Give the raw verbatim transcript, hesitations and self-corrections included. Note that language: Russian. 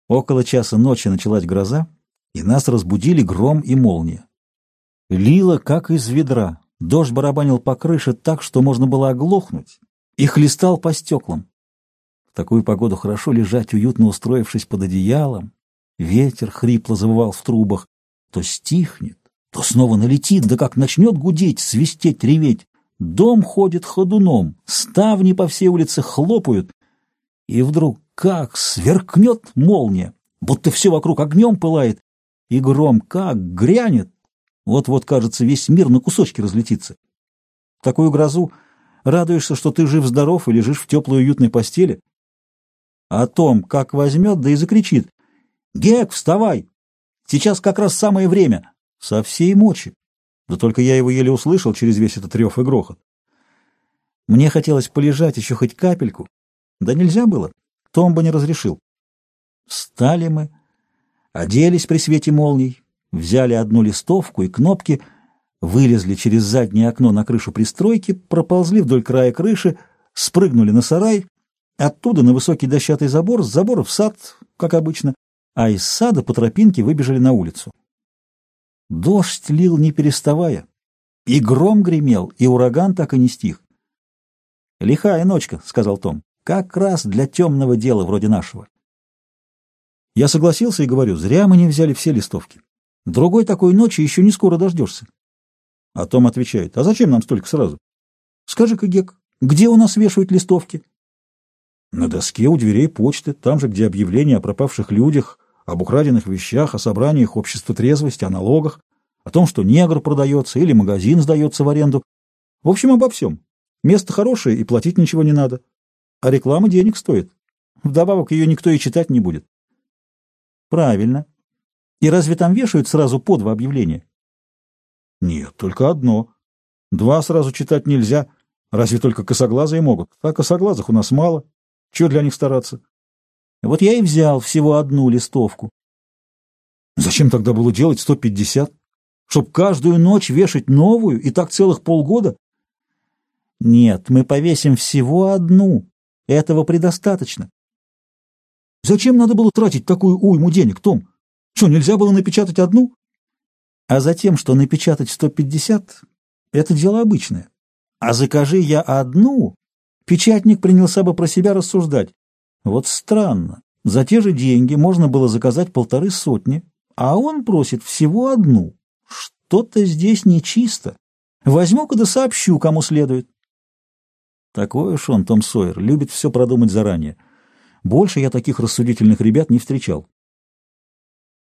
Около часа ночи началась гроза, и нас разбудили гром и молния. Лило, как из ведра. Дождь барабанил по крыше так, что можно было оглохнуть, и хлестал по стеклам. В такую погоду хорошо лежать, уютно устроившись под одеялом. Ветер хрипло завывал в трубах. То стихнет, то снова налетит, да как начнет гудеть, свистеть, реветь. Дом ходит ходуном, ставни по всей улице хлопают. И вдруг как сверкнет молния, будто все вокруг огнем пылает, и гром как грянет. Вот-вот, кажется, весь мир на кусочки разлетится. В такую грозу радуешься, что ты жив-здоров и лежишь в теплой уютной постели. А Том как возьмет, да и закричит: «Гек, вставай! Сейчас как раз самое время!» Со всей мочи. Да только я его еле услышал через весь этот рев и грохот. Мне хотелось полежать еще хоть капельку. Да нельзя было. Том бы не разрешил. Встали мы, оделись при свете молний, взяли одну листовку и кнопки, вылезли через заднее окно на крышу пристройки, проползли вдоль края крыши, спрыгнули на сарай, оттуда на высокий дощатый забор, с забора в сад, как обычно, а из сада по тропинке выбежали на улицу. Дождь лил не переставая, и гром гремел, и ураган так и не стих. «Лихая ночка», — сказал Том, — «как раз для темного дела вроде нашего». Я согласился и говорю: зря мы не взяли все листовки. Другой такой ночи еще не скоро дождешься. А Том отвечает: а зачем нам столько сразу? Скажи-ка, Гек, где у нас вешают листовки? На доске у дверей почты, там же, где объявления о пропавших людях, об украденных вещах, о собраниях общества трезвости, о налогах, о том, что негр продается или магазин сдается в аренду. В общем, обо всем. Место хорошее, и платить ничего не надо. А реклама денег стоит. Вдобавок ее никто и читать не будет. Правильно. И разве там вешают сразу по два объявления? Нет, только одно. Два сразу читать нельзя. Разве только косоглазые могут? А косоглазых у нас мало. Чего для них стараться? Вот я и взял всего одну листовку. Зачем тогда было делать сто пятьдесят? Чтоб каждую ночь вешать новую, и так целых полгода? Нет, мы повесим всего одну. Этого предостаточно. Зачем надо было тратить такую уйму денег, Том? Что, нельзя было напечатать одну? А затем, что напечатать сто пятьдесят — это дело обычное. А закажи я одну, печатник принялся бы про себя рассуждать. Вот странно, за те же деньги можно было заказать полторы сотни, а он просит всего одну. Что-то здесь нечисто. Возьму-ка да сообщу, кому следует. Такой уж он, Том Сойер, любит все продумать заранее. Больше я таких рассудительных ребят не встречал.